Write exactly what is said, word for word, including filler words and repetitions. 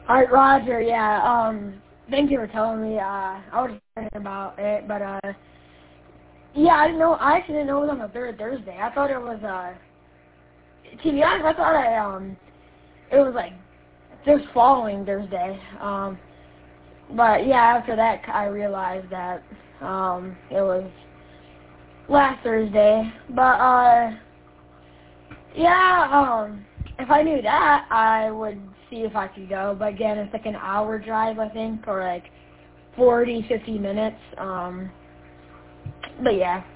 All right, Roger. Yeah. Um. Thank you for telling me. Uh, I was thinking about it, but uh, yeah, I didn't know. I actually didn't know it was on the third Thursday. I thought it was. Uh, to be honest, I thought I um, it was like this following Thursday. Um. But yeah, after that, I realized that um, it was last Thursday. But uh, yeah, um, if I knew that, I would see if I could go. But again, it's like an hour drive, I think, or like forty, fifty minutes. Um, but yeah.